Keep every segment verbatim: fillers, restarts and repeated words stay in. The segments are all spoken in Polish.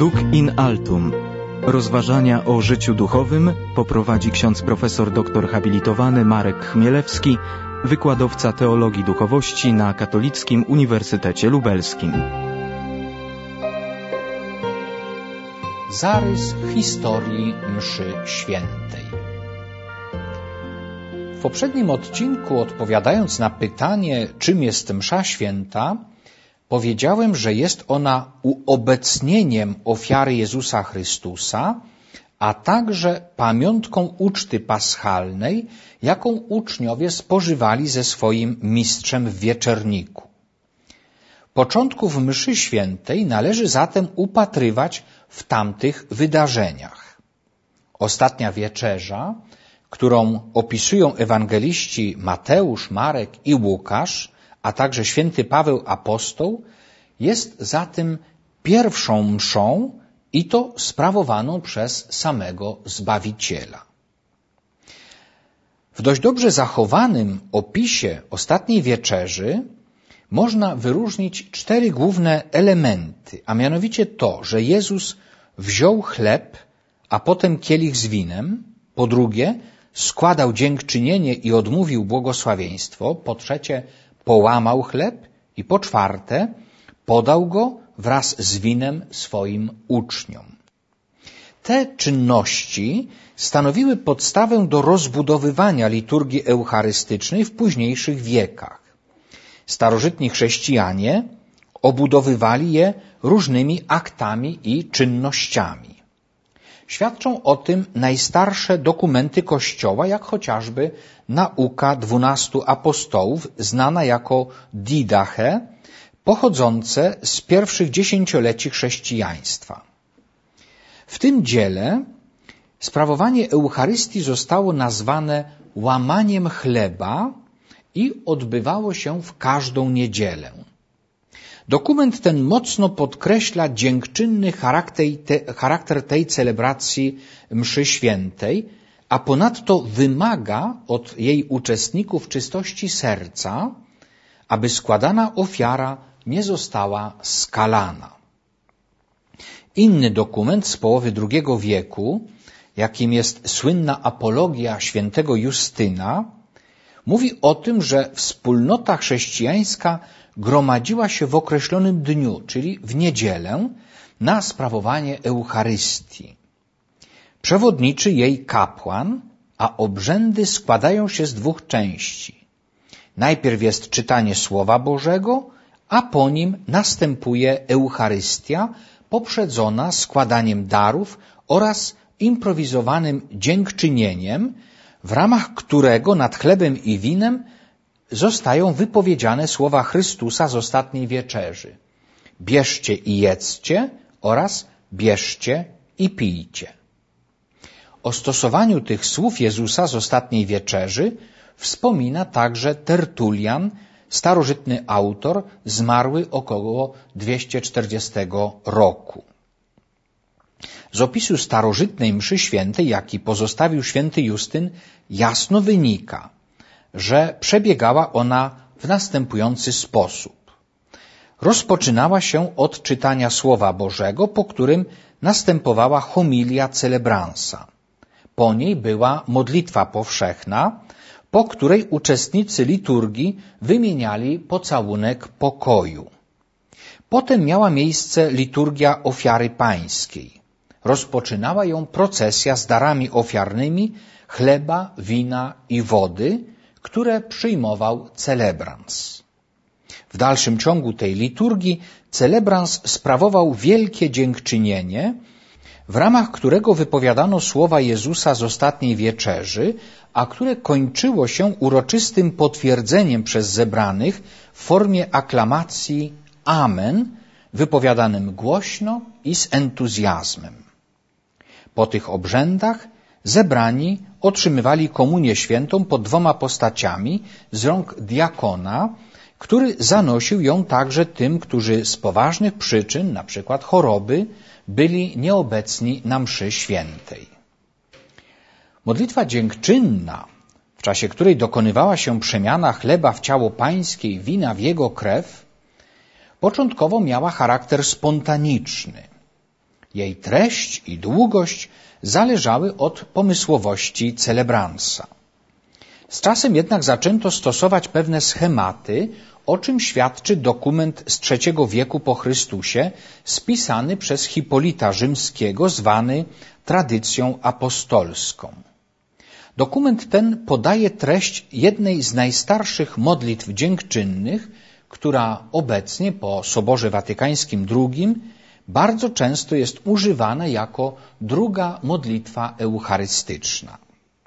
Duc in altum. Rozważania o życiu duchowym poprowadzi ksiądz profesor doktor habilitowany Marek Chmielewski, wykładowca teologii duchowości na Katolickim Uniwersytecie Lubelskim. Zarys historii mszy świętej. W poprzednim odcinku, odpowiadając na pytanie, czym jest msza święta, powiedziałem, że jest ona uobecnieniem ofiary Jezusa Chrystusa, a także pamiątką uczty paschalnej, jaką uczniowie spożywali ze swoim mistrzem w wieczerniku. Początków mszy świętej należy zatem upatrywać w tamtych wydarzeniach. Ostatnia wieczerza, którą opisują ewangeliści Mateusz, Marek i Łukasz, a także święty Paweł apostoł, jest zatem pierwszą mszą i to sprawowaną przez samego Zbawiciela. W dość dobrze zachowanym opisie ostatniej wieczerzy można wyróżnić cztery główne elementy, a mianowicie to, że Jezus wziął chleb, a potem kielich z winem, po drugie składał dziękczynienie i odmówił błogosławieństwo, po trzecie połamał chleb i po czwarte podał go wraz z winem swoim uczniom. Te czynności stanowiły podstawę do rozbudowywania liturgii eucharystycznej w późniejszych wiekach. Starożytni chrześcijanie obudowywali je różnymi aktami i czynnościami. Świadczą o tym najstarsze dokumenty Kościoła, jak chociażby nauka dwunastu apostołów, znana jako Didache, pochodzące z pierwszych dziesięcioleci chrześcijaństwa. W tym dziele sprawowanie Eucharystii zostało nazwane łamaniem chleba i odbywało się w każdą niedzielę. Dokument ten mocno podkreśla dziękczynny charakter, te, charakter tej celebracji mszy świętej, a ponadto wymaga od jej uczestników czystości serca, aby składana ofiara nie została skalana. Inny dokument z połowy drugiego wieku, jakim jest słynna apologia świętego Justyna, mówi o tym, że wspólnota chrześcijańska gromadziła się w określonym dniu, czyli w niedzielę, na sprawowanie Eucharystii. Przewodniczy jej kapłan, a obrzędy składają się z dwóch części. Najpierw jest czytanie Słowa Bożego, a po nim następuje Eucharystia, poprzedzona składaniem darów oraz improwizowanym dziękczynieniem, w ramach którego nad chlebem i winem zostają wypowiedziane słowa Chrystusa z ostatniej wieczerzy. Bierzcie i jedzcie oraz bierzcie i pijcie. O stosowaniu tych słów Jezusa z ostatniej wieczerzy wspomina także Tertulian, starożytny autor, zmarły około dwieście czterdziestego roku. Z opisu starożytnej mszy świętej, jaki pozostawił święty Justyn, jasno wynika, że przebiegała ona w następujący sposób. Rozpoczynała się od czytania Słowa Bożego, po którym następowała homilia celebransa. Po niej była modlitwa powszechna, po której uczestnicy liturgii wymieniali pocałunek pokoju. Potem miała miejsce liturgia ofiary pańskiej. Rozpoczynała ją procesja z darami ofiarnymi chleba, wina i wody, które przyjmował celebrans. W dalszym ciągu tej liturgii celebrans sprawował wielkie dziękczynienie, w ramach którego wypowiadano słowa Jezusa z ostatniej wieczerzy, a które kończyło się uroczystym potwierdzeniem przez zebranych w formie aklamacji Amen, wypowiadanym głośno i z entuzjazmem. Po tych obrzędach zebrani otrzymywali komunię świętą pod dwoma postaciami z rąk diakona, który zanosił ją także tym, którzy z poważnych przyczyn, na przykład choroby, byli nieobecni na mszy świętej. Modlitwa dziękczynna, w czasie której dokonywała się przemiana chleba w ciało pańskie i wina w jego krew, początkowo miała charakter spontaniczny. Jej treść i długość zależały od pomysłowości celebransa. Z czasem jednak zaczęto stosować pewne schematy, o czym świadczy dokument z trzeciego wieku po Chrystusie, spisany przez Hipolita Rzymskiego, zwany tradycją apostolską. Dokument ten podaje treść jednej z najstarszych modlitw dziękczynnych, która obecnie po Soborze Watykańskim drugim bardzo często jest używana jako druga modlitwa eucharystyczna.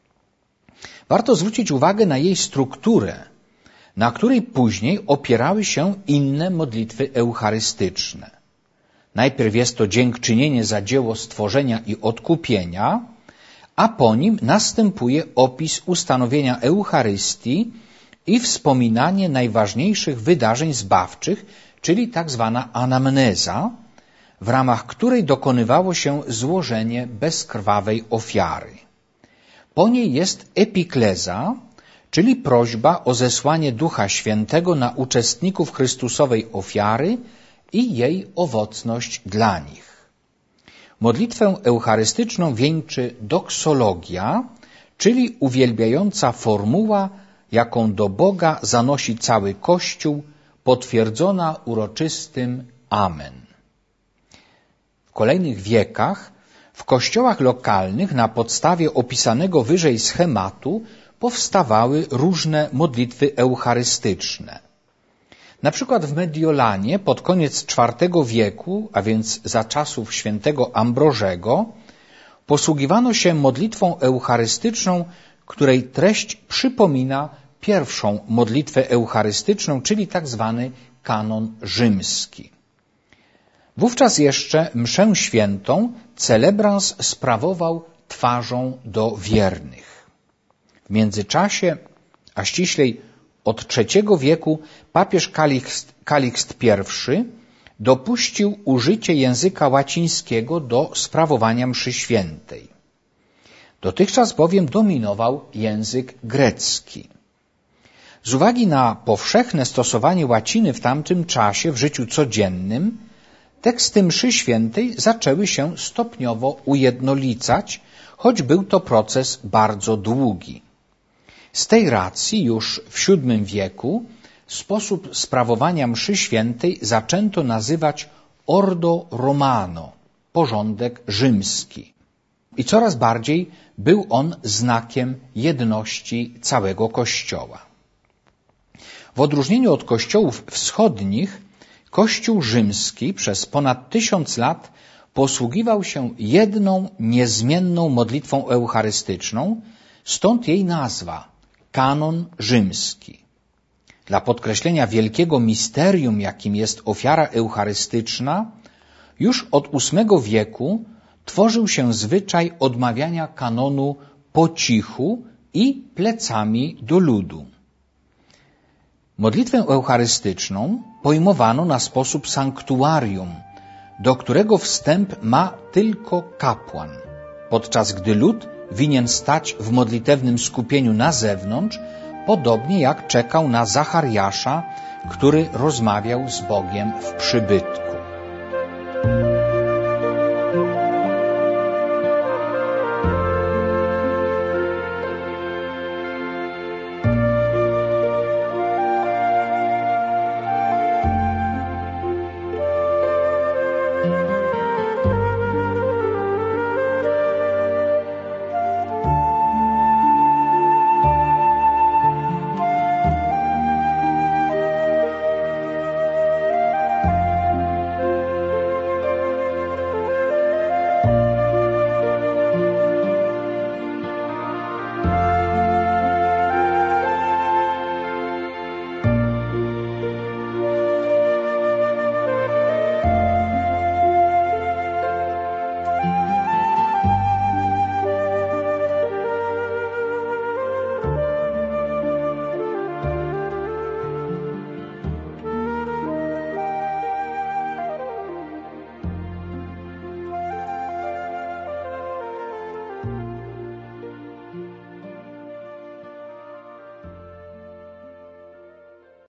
Warto zwrócić uwagę na jej strukturę, na której później opierały się inne modlitwy eucharystyczne. Najpierw jest to dziękczynienie za dzieło stworzenia i odkupienia, a po nim następuje opis ustanowienia Eucharystii i wspominanie najważniejszych wydarzeń zbawczych, czyli tak zwana anamneza, w ramach której dokonywało się złożenie bezkrwawej ofiary. Po niej jest epikleza, czyli prośba o zesłanie Ducha Świętego na uczestników Chrystusowej ofiary i jej owocność dla nich. Modlitwę eucharystyczną wieńczy doksologia, czyli uwielbiająca formuła, jaką do Boga zanosi cały Kościół, potwierdzona uroczystym Amen. W kolejnych wiekach w kościołach lokalnych na podstawie opisanego wyżej schematu powstawały różne modlitwy eucharystyczne. Na przykład w Mediolanie pod koniec czwartego wieku, a więc za czasów świętego Ambrożego, posługiwano się modlitwą eucharystyczną, której treść przypomina pierwszą modlitwę eucharystyczną, czyli tak zwany kanon rzymski. Wówczas jeszcze mszę świętą celebrans sprawował twarzą do wiernych. W międzyczasie, a ściślej od trzeciego wieku, papież Kalikst, Kalikst I dopuścił użycie języka łacińskiego do sprawowania mszy świętej. Dotychczas bowiem dominował język grecki. Z uwagi na powszechne stosowanie łaciny w tamtym czasie w życiu codziennym, teksty mszy świętej zaczęły się stopniowo ujednolicać, choć był to proces bardzo długi. Z tej racji już w siódmym wieku sposób sprawowania mszy świętej zaczęto nazywać ordo romano, porządek rzymski. I coraz bardziej był on znakiem jedności całego Kościoła. W odróżnieniu od kościołów wschodnich, Kościół rzymski przez ponad tysiąc lat posługiwał się jedną niezmienną modlitwą eucharystyczną, stąd jej nazwa – kanon rzymski. Dla podkreślenia wielkiego misterium, jakim jest ofiara eucharystyczna, już od ósmego wieku tworzył się zwyczaj odmawiania kanonu po cichu i plecami do ludu. Modlitwę eucharystyczną pojmowano na sposób sanktuarium, do którego wstęp ma tylko kapłan, podczas gdy lud winien stać w modlitewnym skupieniu na zewnątrz, podobnie jak czekał na Zachariasza, który rozmawiał z Bogiem w przybytku.